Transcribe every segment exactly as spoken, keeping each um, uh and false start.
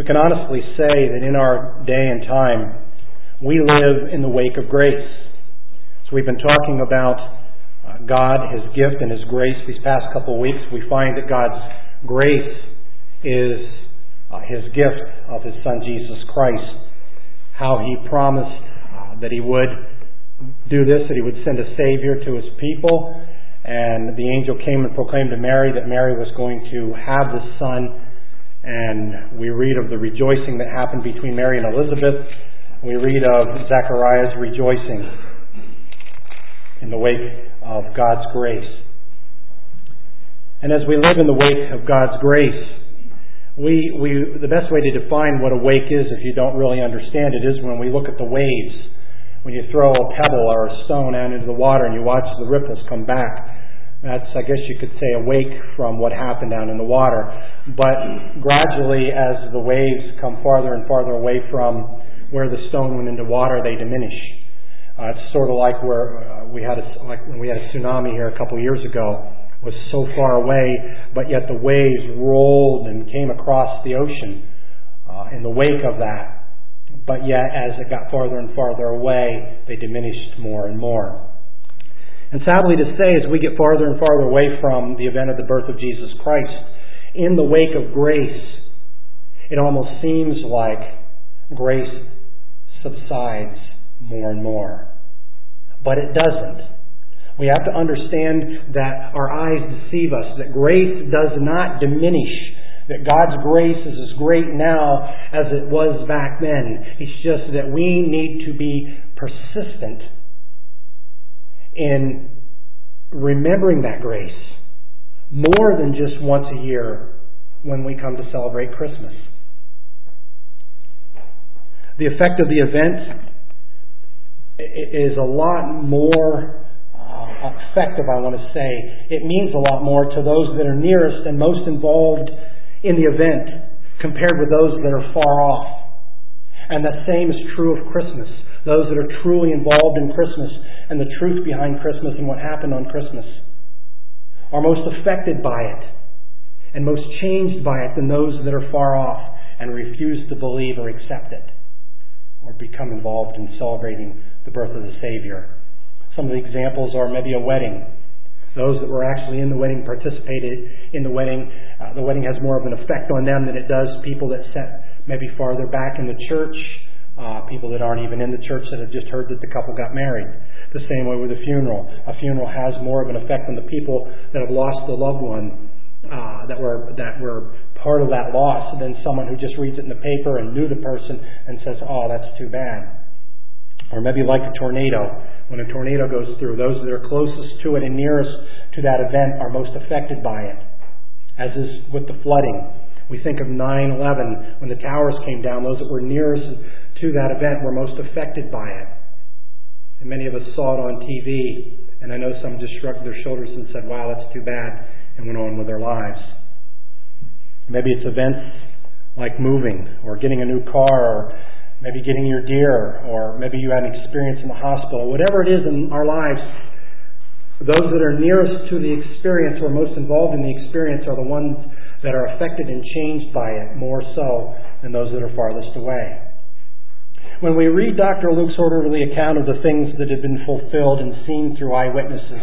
can honestly say that in our day and time, we live in the wake of grace. So we've been talking about uh, God, His gift, and His grace these past couple of weeks. We find that God's grace is uh, His gift of His Son, Jesus Christ. How He promised uh, that He would do this, that He would send a Savior to His people. And the angel came and proclaimed to Mary that Mary was going to have this Son. And we read of the rejoicing that happened between Mary and Elizabeth. We read of Zechariah's rejoicing in the wake of God's grace. And as we live in the wake of God's grace, we, we the best way to define what a wake is, if you don't really understand it, is when we look at the waves. When you throw a pebble or a stone out into the water and you watch the ripples come back. That's, I guess you could say, a wake from what happened down in the water. But gradually, as the waves come farther and farther away from where the stone went into water, they diminish. Uh, it's sort of like where uh, we had a, like when we had a tsunami here a couple years ago. It was so far away, but yet the waves rolled and came across the ocean uh, in the wake of that. But yet, as it got farther and farther away, they diminished more and more. And sadly to say, as we get farther and farther away from the event of the birth of Jesus Christ, in the wake of grace, it almost seems like grace subsides more and more. But it doesn't. We have to understand that our eyes deceive us, that grace does not diminish, that God's grace is as great now as it was back then. It's just that we need to be persistent in remembering that grace more than just once a year when we come to celebrate Christmas. The effect of the event is a lot more uh, effective, I want to say. It means a lot more to those that are nearest and most involved in the event compared with those that are far off. And that same is true of Christmas. Those that are truly involved in Christmas and the truth behind Christmas and what happened on Christmas are most affected by it and most changed by it than those that are far off and refuse to believe or accept it or become involved in celebrating the birth of the Savior. Some of the examples are maybe a wedding. Those that were actually in the wedding participated in the wedding. Uh, the wedding has more of an effect on them than it does people that sat maybe farther back in the church. Uh, people that aren't even in the church that have just heard that the couple got married. The same way with a funeral. A funeral has more of an effect on the people that have lost a loved one uh, that were that were part of that loss than someone who just reads it in the paper and knew the person and says, "Oh, that's too bad." Or maybe like a tornado. When a tornado goes through, those that are closest to it and nearest to that event are most affected by it. As is with the flooding. We think of nine eleven, when the towers came down, those that were nearest to that event were most affected by it. And many of us saw it on T V, and I know some just shrugged their shoulders and said, "Wow, that's too bad," and went on with their lives. Maybe it's events like moving, or getting a new car, or maybe getting your deer, or maybe you had an experience in the hospital. Whatever it is in our lives, those that are nearest to the experience or most involved in the experience are the ones that are affected and changed by it more so than those that are farthest away. When we read Doctor Luke's orderly account of the things that had been fulfilled and seen through eyewitnesses,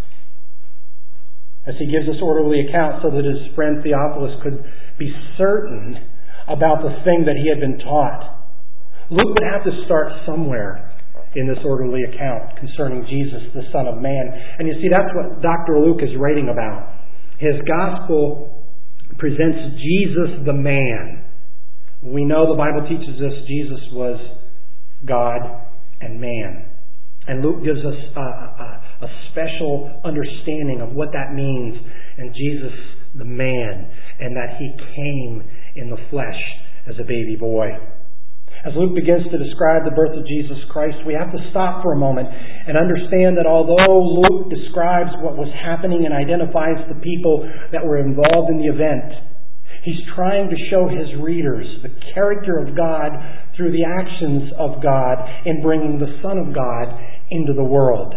as he gives this orderly account so that his friend Theophilus could be certain about the thing that he had been taught, Luke would have to start somewhere in this orderly account concerning Jesus, the Son of Man. And you see, that's what Doctor Luke is writing about. His gospel presents Jesus the man. We know the Bible teaches us Jesus was God and man. And Luke gives us a, a, a special understanding of what that means in Jesus the man, and that he came in the flesh as a baby boy. As Luke begins to describe the birth of Jesus Christ, we have to stop for a moment and understand that although Luke describes what was happening and identifies the people that were involved in the event, he's trying to show his readers the character of God through the actions of God in bringing the Son of God into the world.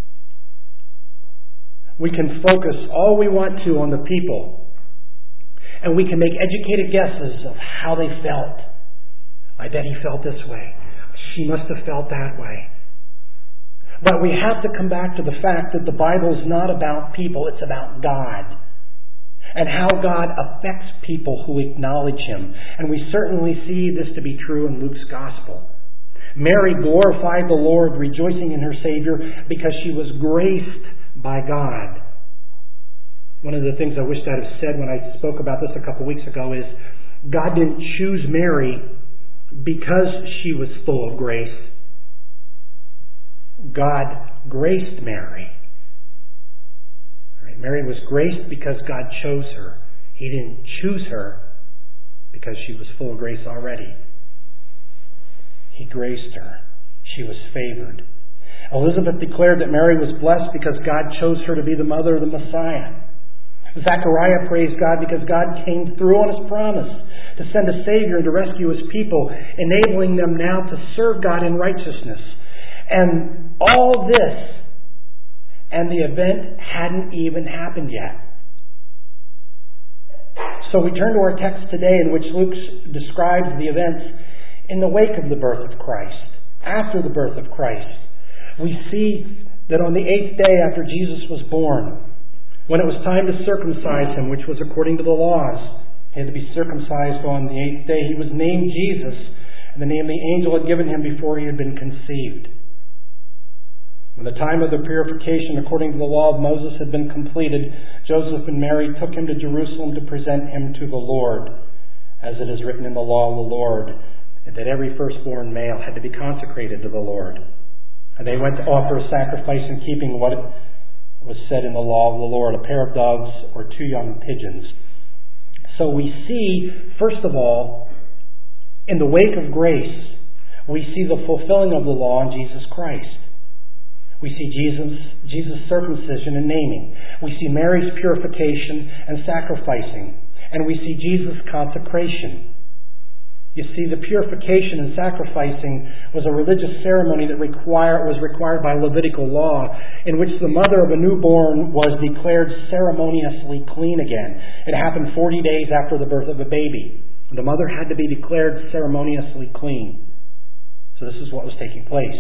We can focus all we want to on the people And we can make educated guesses of how they felt. I bet he felt this way. She must have felt that way. But we have to come back to the fact that the Bible is not about people, it's about God. And how God affects people who acknowledge Him. And we certainly see this to be true in Luke's Gospel. Mary glorified the Lord, rejoicing in her Savior, because she was graced by God. One of the things I wished I'd have said when I spoke about this a couple weeks ago is, God didn't choose Mary because she was full of grace. God graced Mary. Right? Mary was graced because God chose her. He didn't choose her because she was full of grace already. He graced her. She was favored. Elizabeth declared that Mary was blessed because God chose her to be the mother of the Messiah. Zechariah praised God because God came through on His promise to send a Savior and to rescue His people, enabling them now to serve God in righteousness. And all this, and the event hadn't even happened yet. So we turn to our text today, in which Luke describes the events in the wake of the birth of Christ, after the birth of Christ. We see that on the eighth day after Jesus was born, when it was time to circumcise Him, which was according to the laws, He had to be circumcised on the eighth day. He was named Jesus, and the name the angel had given Him before He had been conceived. When the time of the purification according to the law of Moses had been completed, Joseph and Mary took Him to Jerusalem to present Him to the Lord, as it is written in the law of the Lord, that every firstborn male had to be consecrated to the Lord. And they went to offer a sacrifice in keeping what was said in the law of the Lord, a pair of doves or two young pigeons. So we see, first of all, in the wake of grace, we see the fulfilling of the law in Jesus Christ. We see Jesus, Jesus' circumcision and naming. We see Mary's purification and sacrificing. And we see Jesus' consecration. You see, the purification and sacrificing was a religious ceremony that require, was required by Levitical law, in which the mother of a newborn was declared ceremoniously clean again. It happened forty days after the birth of a baby. The mother had to be declared ceremoniously clean. So this is what was taking place.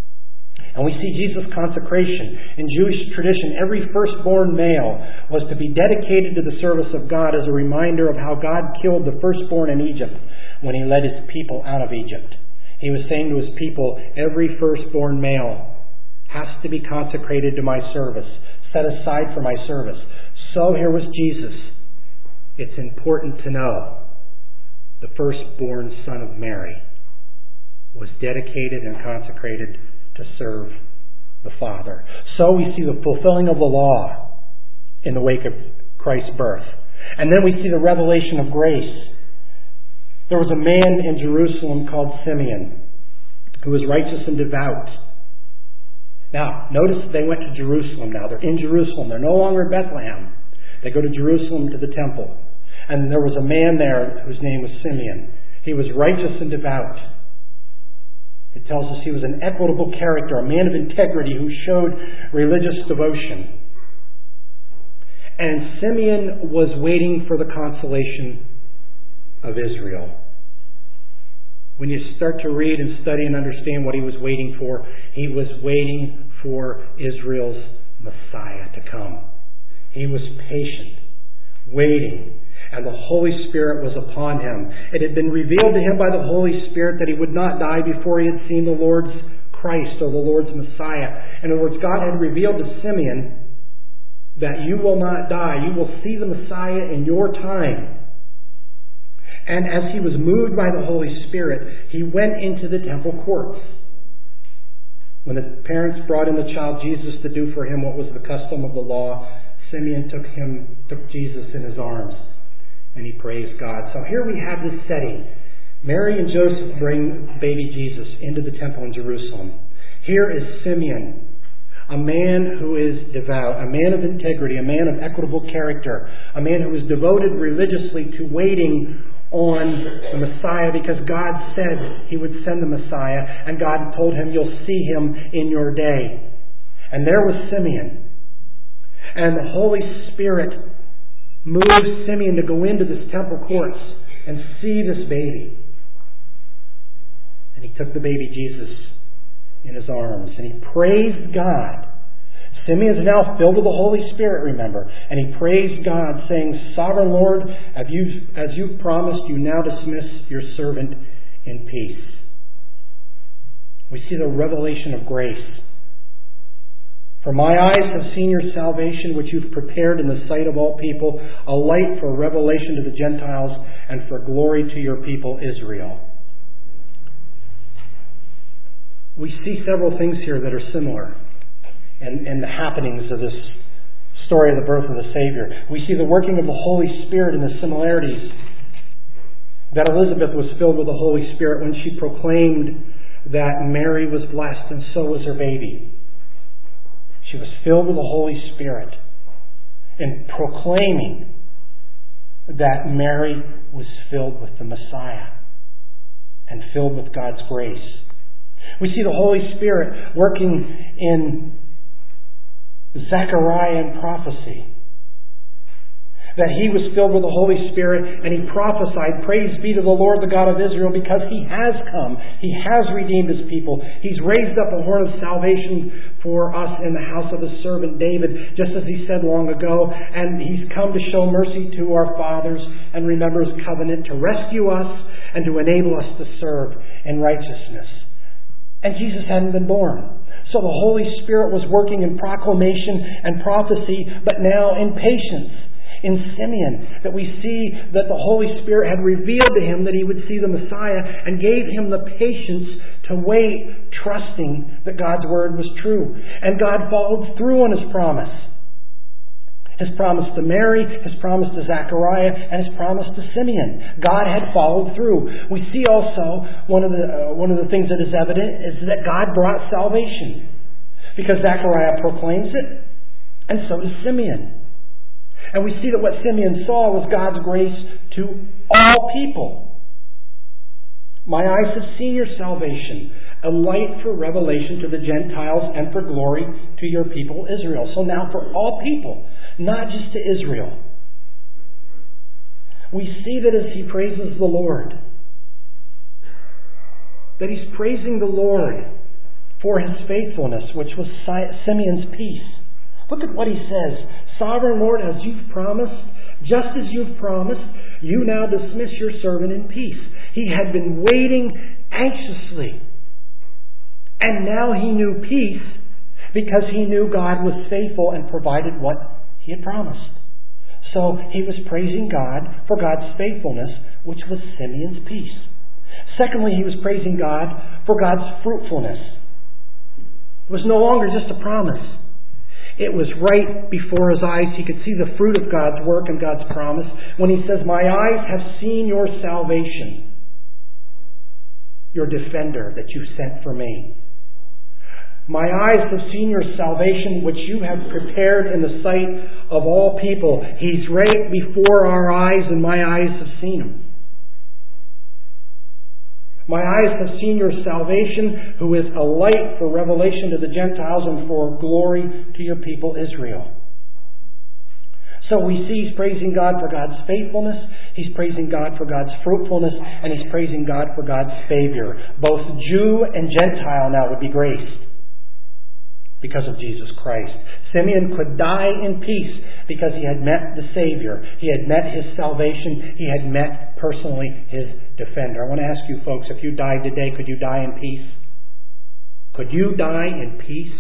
And we see Jesus' consecration. In Jewish tradition, every firstborn male was to be dedicated to the service of God as a reminder of how God killed the firstborn in Egypt when He led His people out of Egypt. He was saying to His people, every firstborn male has to be consecrated to my service, set aside for my service. So here was Jesus. It's important to know the firstborn son of Mary was dedicated and consecrated to serve the Father. So we see the fulfilling of the law in the wake of Christ's birth. And then we see the revelation of grace. There was a man in Jerusalem called Simeon who was righteous and devout. Now, notice they went to Jerusalem now. They're in Jerusalem. They're no longer in Bethlehem. They go to Jerusalem to the temple. And there was a man there whose name was Simeon. He was righteous and devout. It tells us he was an equitable character, a man of integrity who showed religious devotion. And Simeon was waiting for the consolation of Israel. When you start to read and study and understand what he was waiting for, he was waiting for Israel's Messiah to come. He was patient, waiting, and the Holy Spirit was upon him. It had been revealed to him by the Holy Spirit that he would not die before he had seen the Lord's Christ or the Lord's Messiah. In other words, God had revealed to Simeon that you will not die. You will see the Messiah in your time. And as he was moved by the Holy Spirit, he went into the temple courts. When the parents brought in the child Jesus to do for him what was the custom of the law, Simeon took him, took Jesus in his arms, and he praised God. So here we have this setting. Mary and Joseph bring baby Jesus into the temple in Jerusalem. Here is Simeon, a man who is devout, a man of integrity, a man of equitable character, a man who is devoted religiously to waiting on the Messiah because God said He would send the Messiah, and God told him, you'll see Him in your day. And there was Simeon. And the Holy Spirit moved Simeon to go into this temple courts and see this baby. And he took the baby Jesus in his arms and he praised God. Simeon is now filled with the Holy Spirit, remember. And he praised God, saying, Sovereign Lord, as you've, as you've promised, you now dismiss your servant in peace. We see the revelation of grace. For my eyes have seen your salvation, which you've prepared in the sight of all people, a light for revelation to the Gentiles and for glory to your people Israel. We see several things here that are similar in, in the happenings of this story of the birth of the Savior. We see the working of the Holy Spirit in the similarities. That Elizabeth was filled with the Holy Spirit when she proclaimed that Mary was blessed and so was her baby. She was filled with the Holy Spirit in proclaiming that Mary was filled with the Messiah and filled with God's grace. We see the Holy Spirit working in Zechariah in prophecy. That he was filled with the Holy Spirit and he prophesied, Praise be to the Lord, the God of Israel, because he has come. He has redeemed his people. He's raised up a horn of salvation for us in the house of his servant David, just as he said long ago. And he's come to show mercy to our fathers and remember his covenant, to rescue us and to enable us to serve in righteousness. And Jesus hadn't been born. So the Holy Spirit was working in proclamation and prophecy, but now in patience. In Simeon, that we see that the Holy Spirit had revealed to him that he would see the Messiah and gave him the patience to wait, trusting that God's word was true. And God followed through on his promise. His promise to Mary, his promise to Zechariah, and his promise to Simeon. God had followed through. We see also one of the uh, one of the things that is evident is that God brought salvation, because Zechariah proclaims it, and so does Simeon. And we see that what Simeon saw was God's grace to all people. My eyes have seen your salvation, a light for revelation to the Gentiles and for glory to your people Israel. So now for all people, not just to Israel. We see that as he praises the Lord, that he's praising the Lord for his faithfulness, which was Simeon's peace. Look at what he says. Sovereign Lord, as you've promised, just as you've promised, you now dismiss your servant in peace. He had been waiting anxiously. And now he knew peace because he knew God was faithful and provided what he had promised. So he was praising God for God's faithfulness, which was Simeon's peace. Secondly, he was praising God for God's fruitfulness. It was no longer just a promise. It was right before his eyes. He could see the fruit of God's work and God's promise when he says, My eyes have seen your salvation, your defender that you sent for me. My eyes have seen your salvation, which you have prepared in the sight of all people. He's right before our eyes, and my eyes have seen him. My eyes have seen your salvation, who is a light for revelation to the Gentiles and for glory to your people Israel. So we see he's praising God for God's faithfulness, he's praising God for God's fruitfulness, and he's praising God for God's favor. Both Jew and Gentile now would be graced because of Jesus Christ. Simeon could die in peace because he had met the Savior. He had met his salvation. He had met personally his defender. I want to ask you folks, if you died today, could you die in peace? Could you die in peace?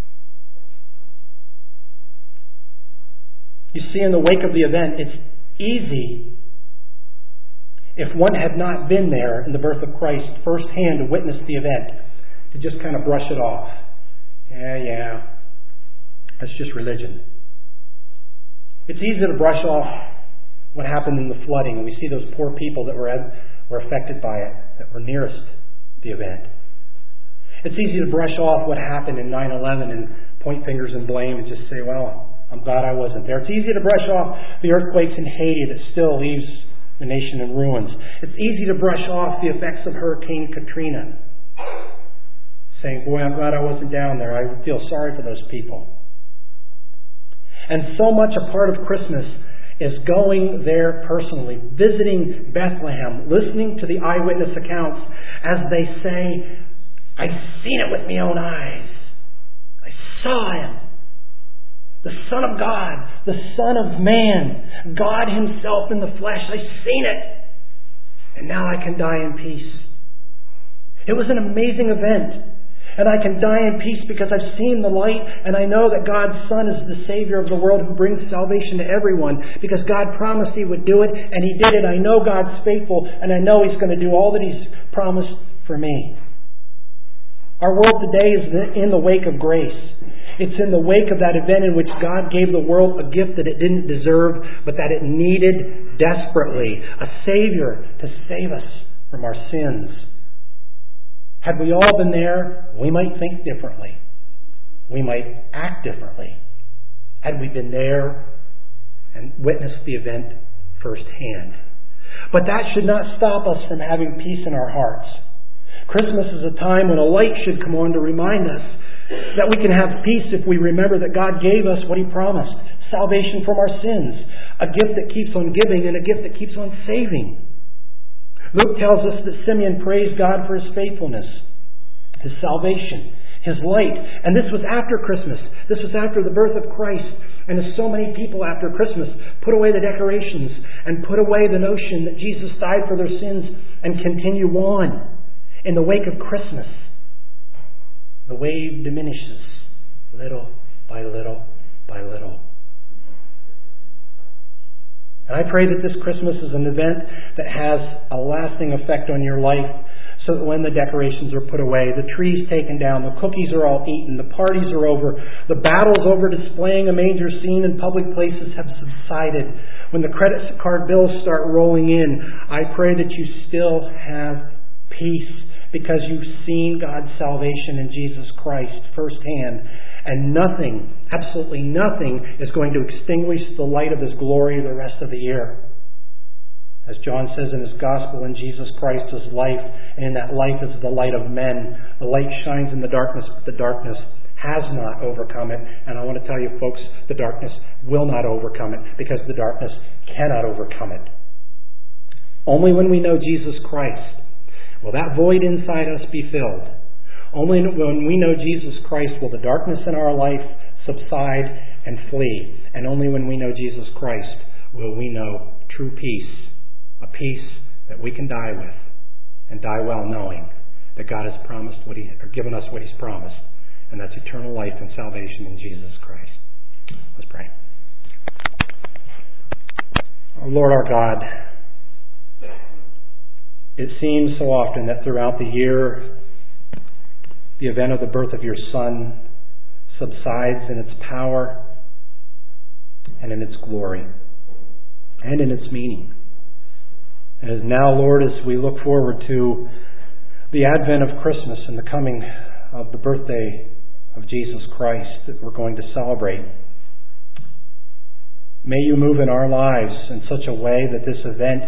You see, in the wake of the event, it's easy, if one had not been there in the birth of Christ firsthand to witness the event, to just kind of brush it off. Yeah, yeah, that's just religion. It's easy to brush off what happened in the flooding, and we see those poor people that were were affected by it, that were nearest the event. It's easy to brush off what happened in nine eleven and point fingers and blame and just say, well, I'm glad I wasn't there. It's easy to brush off the earthquakes in Haiti that still leaves the nation in ruins. It's easy to brush off the effects of Hurricane Katrina, saying, boy, I'm glad I wasn't down there. I feel sorry for those people. And so much a part of Christmas is going there personally, visiting Bethlehem, listening to the eyewitness accounts as they say, I've seen it with my own eyes. I saw Him. The Son of God, the Son of Man, God Himself in the flesh. I've seen it. And now I can die in peace. It was an amazing event. And I can die in peace because I've seen the light and I know that God's Son is the Savior of the world who brings salvation to everyone because God promised He would do it and He did it. I know God's faithful and I know He's going to do all that He's promised for me. Our world today is in the wake of grace. It's in the wake of that event in which God gave the world a gift that it didn't deserve but that it needed desperately. A Savior to save us from our sins. Had we all been there, we might think differently. We might act differently. Had we been there and witnessed the event firsthand. But that should not stop us from having peace in our hearts. Christmas is a time when a light should come on to remind us that we can have peace if we remember that God gave us what He promised. Salvation from our sins. A gift that keeps on giving and a gift that keeps on saving. Luke tells us that Simeon praised God for His faithfulness, His salvation, His light. And this was after Christmas. This was after the birth of Christ. And as so many people after Christmas put away the decorations and put away the notion that Jesus died for their sins and continue on in the wake of Christmas, the wave diminishes little by little by little. And I pray that this Christmas is an event that has a lasting effect on your life so that when the decorations are put away, the tree's taken down, the cookies are all eaten, the parties are over, the battles over displaying a manger scene in public places have subsided. When the credit card bills start rolling in, I pray that you still have peace because you've seen God's salvation in Jesus Christ firsthand. And nothing, absolutely nothing, is going to extinguish the light of His glory the rest of the year. As John says in his Gospel, in Jesus Christ is life, and in that life is the light of men. The light shines in the darkness, but the darkness has not overcome it. And I want to tell you, folks, the darkness will not overcome it, because the darkness cannot overcome it. Only when we know Jesus Christ will that void inside us be filled. Only when we know Jesus Christ will the darkness in our life subside and flee. And only when we know Jesus Christ will we know true peace. A peace that we can die with. And die well knowing that God has promised what He, or given us what He's promised. And that's eternal life and salvation in Jesus Christ. Let's pray. Oh, Lord our God, it seems so often that throughout the year, the event of the birth of your Son subsides in its power and in its glory and in its meaning. And as now, Lord, as we look forward to the advent of Christmas and the coming of the birthday of Jesus Christ that we're going to celebrate, may you move in our lives in such a way that this event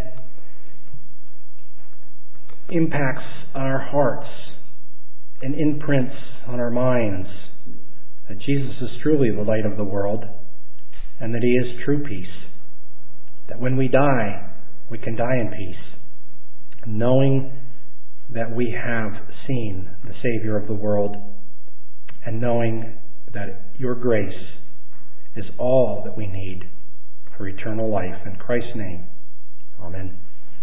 impacts our hearts and imprints on our minds that Jesus is truly the light of the world and that He is true peace. That when we die, we can die in peace, knowing that we have seen the Savior of the world and knowing that your grace is all that we need for eternal life. In Christ's name, amen.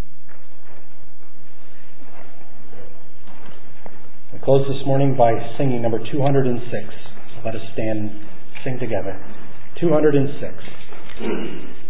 We close this morning by singing number two hundred six. So let us stand and sing together. two hundred six.